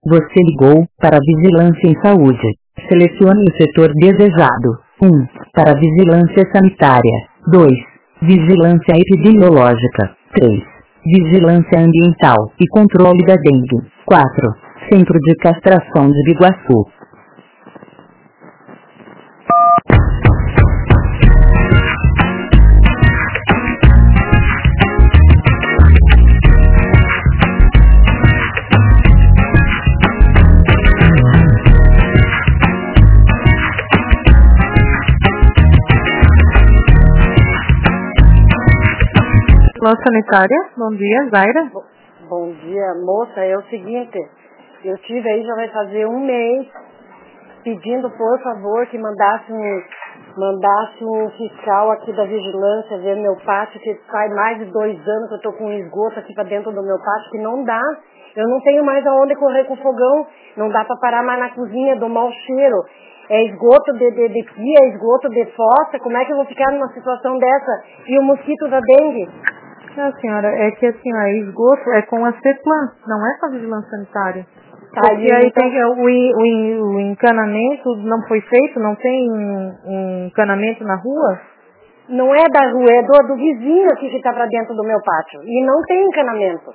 Você ligou para a Vigilância em Saúde. Selecione o setor desejado. 1. Para Vigilância Sanitária. 2. Vigilância Epidemiológica. 3. Vigilância Ambiental e Controle da Dengue. 4. Centro de Castração de Biguaçu. Vigilância Sanitária, bom dia, Zaira. Bom dia, moça, é o seguinte, eu tive aí, já vai fazer um mês, pedindo por favor que mandasse um fiscal aqui da vigilância ver meu pátio, que faz mais de 2 anos que eu tô com um esgoto aqui pra dentro do meu pátio, que não dá, eu não tenho mais aonde correr com o fogão, não dá pra parar mais na cozinha, do mau cheiro, é esgoto de pia, é esgoto de fossa, como é que eu vou ficar numa situação dessa? E o mosquito da dengue? Não, senhora, é que assim, ó, esgoto é com a CEPLAN, não é com a Vigilância Sanitária. Tá, porque aí então... tem o encanamento, não foi feito, não tem um encanamento na rua? Não é da rua, é do vizinho aqui que tá pra dentro do meu pátio. E não tem encanamento.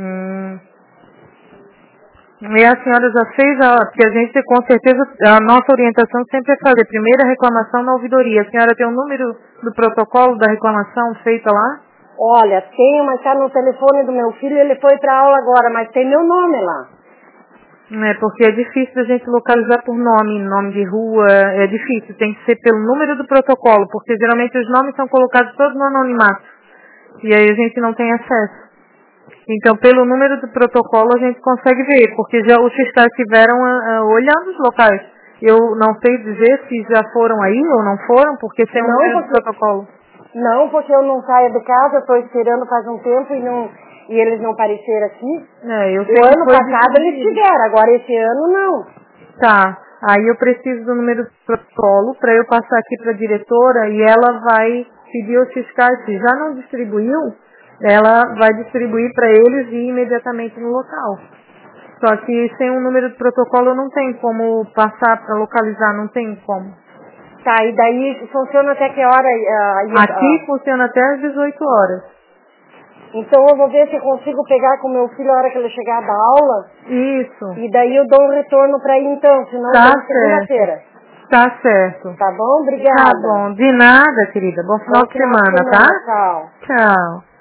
E a senhora já fez, porque a gente com certeza, a nossa orientação sempre é fazer primeiro a reclamação na ouvidoria. A senhora tem o número do protocolo da reclamação feita lá? Olha, tenho, mas tá no telefone do meu filho, ele foi pra aula agora, mas tem meu nome lá. É, porque é difícil a gente localizar por nome de rua, é difícil, tem que ser pelo número do protocolo, porque geralmente os nomes são colocados todos no anonimato, e aí a gente não tem acesso. Então, pelo número do protocolo a gente consegue ver, porque já os fiscais estiveram olhando os locais. Eu não sei dizer se já foram aí ou não foram, porque tem um número do protocolo. Não, porque eu não saio de casa, eu estou esperando faz um tempo e eles não apareceram aqui. O ano passado eles tiveram, agora esse ano não. Tá, aí eu preciso do número do protocolo para eu passar aqui para a diretora e ela vai pedir aos fiscais, se já não distribuiu, ela vai distribuir para eles e ir imediatamente no local. Só que sem um número de protocolo não tem como passar para localizar, não tem como. Tá, e daí funciona até que hora? Aqui funciona até às 18 horas. Então eu vou ver se eu consigo pegar com meu filho a hora que ele chegar da aula. Isso. E daí eu dou um retorno para ir então, senão tá segunda-feira. Tá certo. Tá bom? Obrigada. Tá bom. De nada, querida. Bom final de semana, tá? Tchau. Tchau.